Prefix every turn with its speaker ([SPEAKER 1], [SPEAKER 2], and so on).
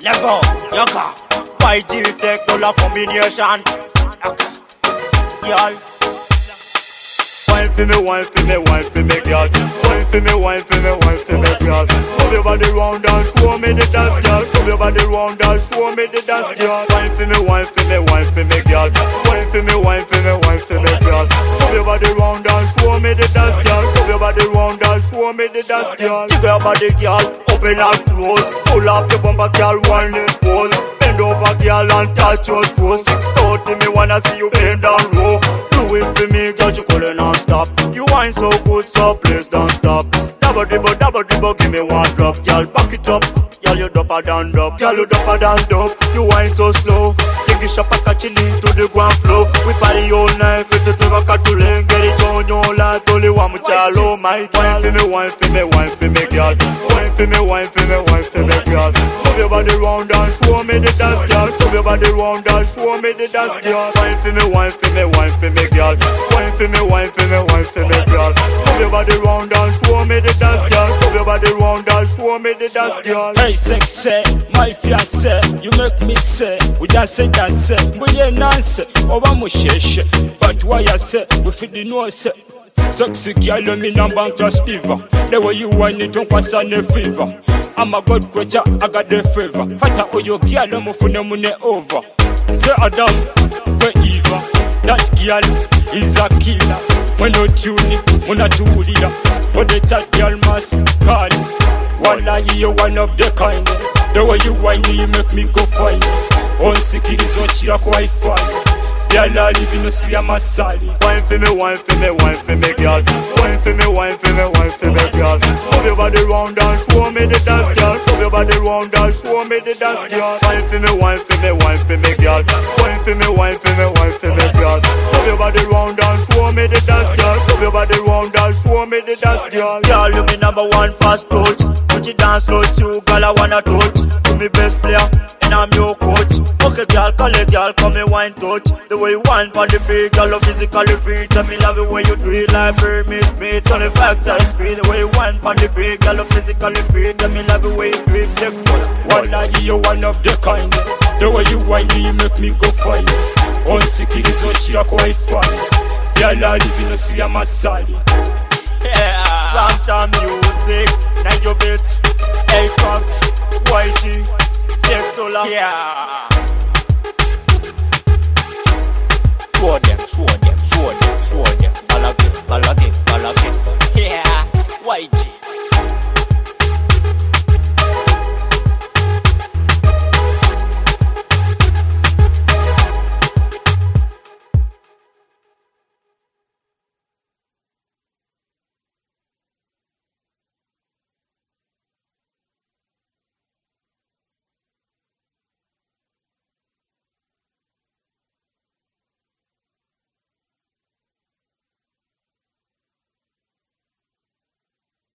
[SPEAKER 1] Never, yaka. YG take dollar combination. Yaka. Girl. Wine for me, wine for me, wine for me, girl. Wine for me, wine for me, wine for me, girl. Move your body round and show me the dance, girl. Move your body round and show me the dance, girl. Wine for me, wine for me, wine for me, girl. Wine for me, wine for me, wine for me, girl. Move your body round and show me the dance, girl. Move your body round and show me the dance, girl. Jiggle your body, girl. Open and close. Pull off the bumper, girl. Wine and pose. Bend over, girl, and touch your toes. 6:30, me wanna see you bend down low. Do it for me, girl. You calling non-stop. You wine so good, so please don't stop. Double dribble, give me one drop, girl. Back it up, girl. You dumper than up, girl. You dumper than up. You wine so slow. Take a shot, pack a chili to the ground floor. We party all night, fit to a catuleng. Get it on your life, only one much hello, my girl. Wine for me, wine for me, wine for me, girl. Wine for me, wine for me, wine for me, girl. Move your body round and show me the dance, girl. Move your body round and show me the dance, girl. Wine for me, wine for me, wine for me, girl. Wine for me, wine for me, wine for me, girl. Move your body round and show me the dance, girl. Move your body round and show me the dance, girl.
[SPEAKER 2] Hey, sexy, my fiancé, you make me say, we dance, we ain't nance, over musheshe. But why I say, we feel the no say. Sexy girl, me number class diva. The way you want it, don't pass on the fever. I'm a god creature, I got the favor. Fata o yo girl, I'm a mune over. Say Adam, we Eva. That girl is a killer. When no tuning, when not tune ya. But the that girl must call. Wallahi, you're one of the kind. The way you whine, you make me go find. On sikirizo chia quite fine. Girl, I live in a sea masali.
[SPEAKER 1] Wine for me, wine for me, wine for me, girl. Wine for me, wine for me, wine for me, girl. Move your body round and show me the dance, girl. Move your body round and show me the dance, girl. Wine for me, wine for me, wine for me, girl. Wine for me, wine for me, wine for me, girl. Move your body round and show me the dance, girl. Move your body round and show me the dance, girl. Girl, you me number one fast coach. Put you dance slow too, girl, I wanna touch. You me best player, and I'm your coach. Okay, girl, call it, girl, come me wine touch. The way you wine for the big, girl, you physically fit. Tell me love it when you do it like Burmese meat. On the factor speed, the way you wine for the big, girl, you physically fit. Tell me love it when you do it like
[SPEAKER 2] Wallahi, you're one of the kind. The way you whine, you make me go find. On sikirizo chia quite fine. Girl, I live in a sea masali.
[SPEAKER 1] Yeah, Ramtown music, Niger Beats, A-Pact, YG, $5. Yeah. Show them. Ball again. Yeah, YG.